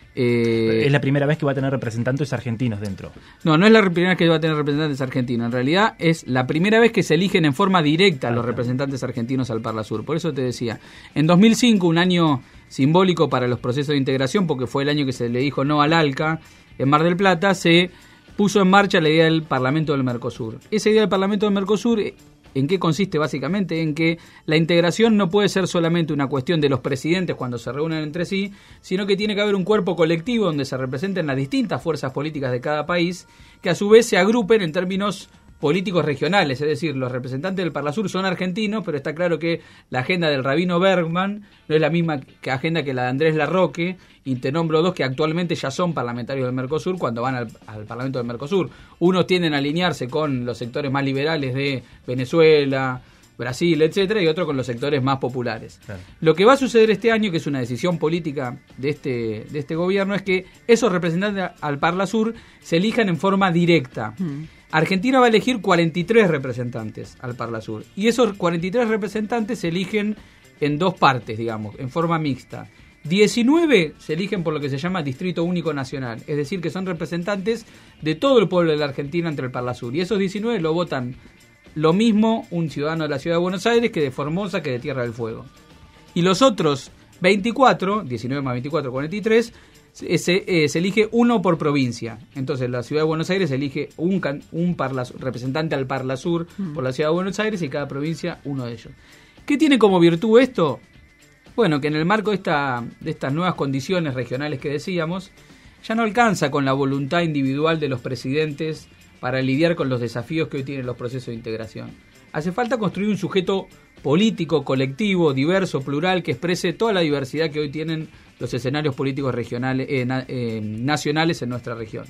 Eh... Es la primera vez que va a tener representantes argentinos dentro. No, no es la primera vez que va a tener representantes argentinos. En realidad es la primera vez que se eligen en forma directa ah, los representantes argentinos al Parlasur. Por eso te decía, en dos mil cinco, un año simbólico para los procesos de integración, porque fue el año que se le dijo no al ALCA en Mar del Plata, se puso en marcha la idea del Parlamento del Mercosur. Esa idea del Parlamento del Mercosur, ¿en qué consiste básicamente? En que la integración no puede ser solamente una cuestión de los presidentes cuando se reúnen entre sí, sino que tiene que haber un cuerpo colectivo donde se representen las distintas fuerzas políticas de cada país, que a su vez se agrupen en términos políticos regionales, es decir, los representantes del Parlasur son argentinos, pero está claro que la agenda del Rabino Bergman no es la misma que agenda que la de Andrés Larroque, y te nombro dos que actualmente ya son parlamentarios del Mercosur cuando van al, al Parlamento del Mercosur. Unos tienden a alinearse con los sectores más liberales de Venezuela, Brasil, etcétera, y otros con los sectores más populares. Claro. Lo que va a suceder este año, que es una decisión política de este, de este gobierno, es que esos representantes al Parlasur se elijan en forma directa. Mm. Argentina va a elegir cuarenta y tres representantes al Parlasur, y esos cuarenta y tres representantes se eligen en dos partes, digamos, en forma mixta. diecinueve se eligen por lo que se llama Distrito Único Nacional, es decir, que son representantes de todo el pueblo de la Argentina ante el Parlasur, y esos diecinueve lo votan lo mismo un ciudadano de la Ciudad de Buenos Aires que de Formosa, que de Tierra del Fuego. Y los otros veinticuatro, diecinueve más veinticuatro, cuarenta y tres, Se, eh, se elige uno por provincia. Entonces la Ciudad de Buenos Aires elige un, can, un Parlasur, representante al Parlasur mm. por la Ciudad de Buenos Aires, y cada provincia uno de ellos. ¿Qué tiene como virtud esto? Bueno, que en el marco de, esta, de estas nuevas condiciones regionales que decíamos, ya no alcanza con la voluntad individual de los presidentes para lidiar con los desafíos que hoy tienen los procesos de integración. Hace falta construir un sujeto político, colectivo, diverso, plural, que exprese toda la diversidad que hoy tienen los escenarios políticos regionales, eh, na, eh, nacionales en nuestra región.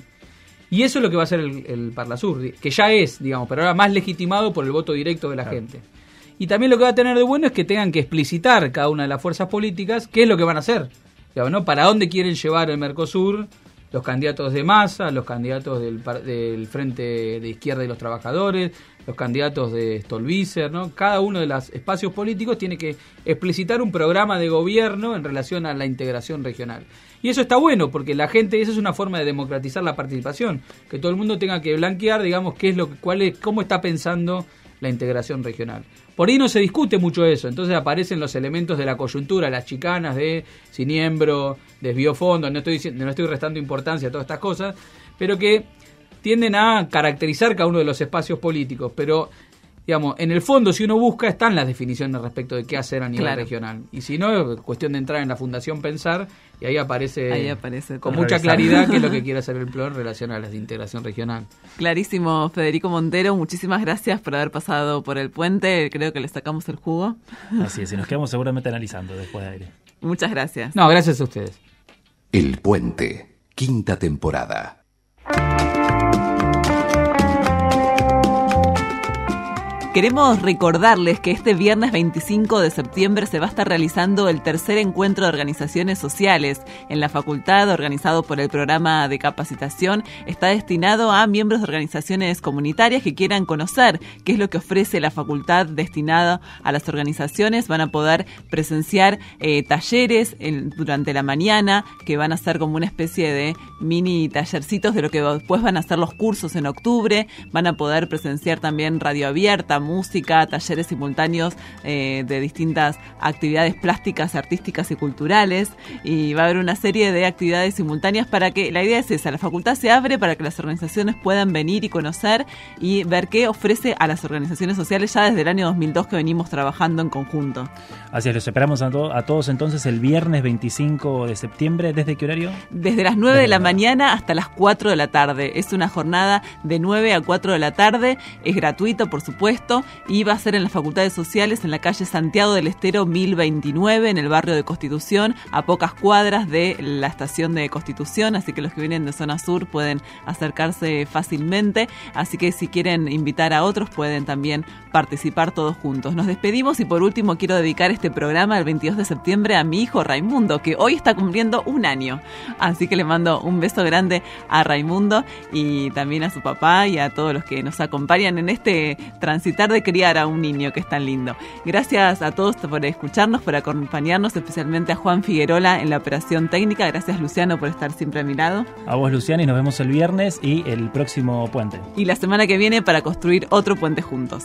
Y eso es lo que va a hacer el, el Parlasur, que ya es, digamos, pero ahora más legitimado por el voto directo de la claro. gente. Y también lo que va a tener de bueno es que tengan que explicitar cada una de las fuerzas políticas qué es lo que van a hacer, digamos, ¿no? Para dónde quieren llevar el Mercosur, los candidatos de Massa, los candidatos del, del Frente de Izquierda y los Trabajadores, los candidatos de Stolbizer, ¿no? Cada uno de los espacios políticos tiene que explicitar un programa de gobierno en relación a la integración regional. Y eso está bueno, porque la gente, esa es una forma de democratizar la participación, que todo el mundo tenga que blanquear, digamos, qué es lo, cuál es, cómo está pensando la integración regional. Por ahí no se discute mucho eso, entonces aparecen los elementos de la coyuntura, las chicanas de Siniembro, desvío fondo, no estoy diciendo, no estoy restando importancia a todas estas cosas, pero que tienden a caracterizar cada uno de los espacios políticos, pero digamos, en el fondo, si uno busca, están las definiciones respecto de qué hacer a nivel claro. regional. Y si no, es cuestión de entrar en la Fundación Pensar, y ahí aparece, ahí aparece con mucha claridad qué es lo que quiere hacer el P L O en relación a la integración regional. Clarísimo, Federico Montero, muchísimas gracias por haber pasado por el puente, creo que le sacamos el jugo. Así es, y nos quedamos seguramente analizando después de aire. Muchas gracias. No, gracias a ustedes. El Puente, quinta temporada. Queremos recordarles que este viernes veinticinco de septiembre se va a estar realizando el tercer encuentro de organizaciones sociales en la facultad, organizado por el programa de capacitación. Está destinado a miembros de organizaciones comunitarias que quieran conocer qué es lo que ofrece la facultad destinada a las organizaciones. Van a poder presenciar eh, talleres en, durante la mañana, que van a ser como una especie de mini tallercitos de lo que después van a ser los cursos en octubre. Van a poder presenciar también radio abierta, música, talleres simultáneos eh, de distintas actividades plásticas, artísticas y culturales, y va a haber una serie de actividades simultáneas para que, la idea es esa, la facultad se abre para que las organizaciones puedan venir y conocer y ver qué ofrece a las organizaciones sociales ya desde el año dos mil dos que venimos trabajando en conjunto. Así es, los esperamos a, to- a todos entonces el viernes veinticinco de septiembre. ¿Desde qué horario? Desde las nueve de la mañana hasta las cuatro de la tarde. Es una jornada de nueve a cuatro de la tarde, es gratuito por supuesto, y va a ser en las Facultades Sociales en la calle Santiago del Estero mil veintinueve, en el barrio de Constitución, a pocas cuadras de la estación de Constitución, así que los que vienen de zona sur pueden acercarse fácilmente, así que si quieren invitar a otros pueden también participar todos juntos. Nos despedimos y por último quiero dedicar este programa el veintidós de septiembre a mi hijo Raimundo, que hoy está cumpliendo un año, así que le mando un beso grande a Raimundo y también a su papá y a todos los que nos acompañan en este transitar de criar a un niño que es tan lindo. Gracias a todos por escucharnos, por acompañarnos, especialmente a Juan Figuerola en la operación técnica. Gracias, Luciano, por estar siempre a mi lado. A vos, Luciano, y nos vemos el viernes y el próximo puente. Y la semana que viene para construir otro puente juntos.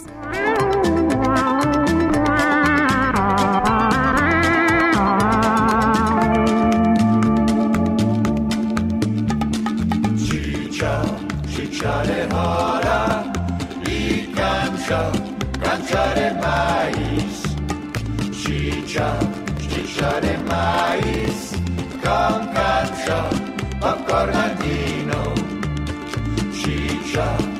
Cancha de maíz, chicha, chicha de maíz, con cancha, popcorn andino, chicha.